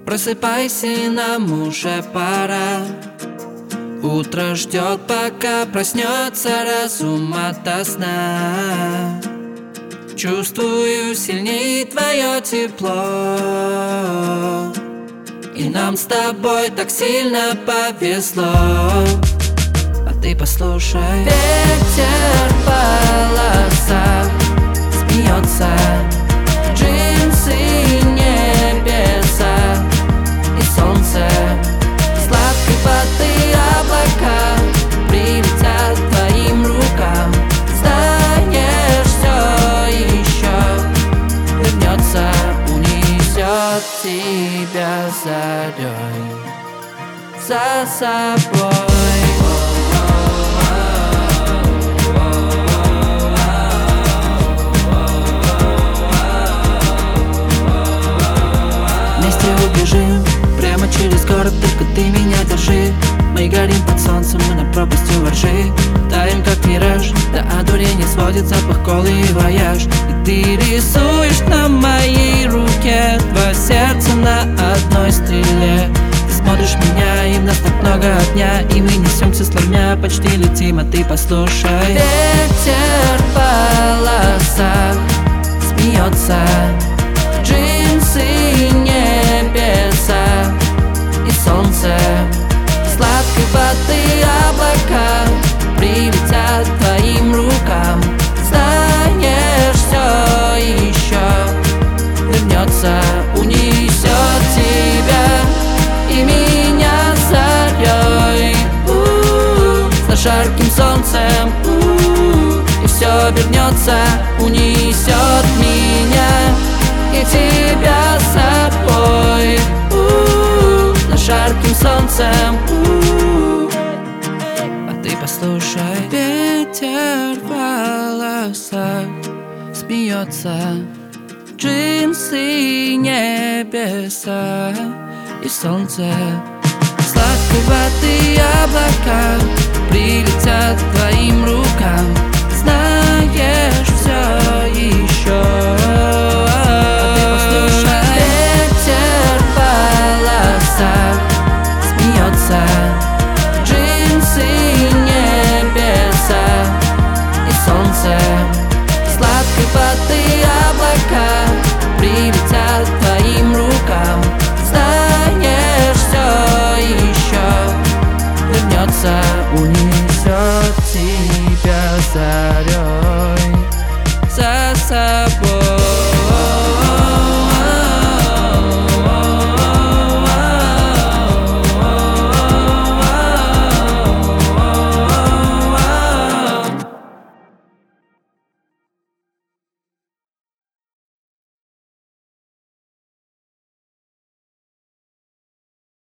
Просыпайся, нам уже пора. Утро ждет, пока проснется разум ото сна. Чувствую сильнее твое тепло, и нам с тобой так сильно повезло. А ты послушай, ветер в волосах смеется, джинсы, небеса и солнце. Сладкой воды облака прилетят к твоим рукам. Знаешь, все еще вернется, унесет тебя зарей за собой. Вместе убежим прямо через город, только ты меня держи. Мы горим под солнцем, мы на пропастью воржи. Таем как мираж, до одурения сводит запах колы и вояж. И ты рисуешь на моей руке два сердца на одной стреле. Ты смотришь меня, и в нас так много огня, и мы несемся сломя, почти летим, а ты послушай. Ветер в волосах смеется, джинсы, небеса и солнце. Сладкой воды облака прилетят к твоим рукам. Знаешь, все еще вернется, унесет тебя и меня зарей за жарким солнцем. И все вернется, унесет меня и тебя с собой за жарким солнцем. А ты послушай, ветер в волосах смеется, джинсы, небеса и солнце. Сладкой воды облака прилетят к твоим рукам. Знаешь, все еще. Джинсы, небеса и солнце. Сладкой воды облака прилетят к твоим рукам. Знаешь, все еще вернется, унесет тебя зарей за собой.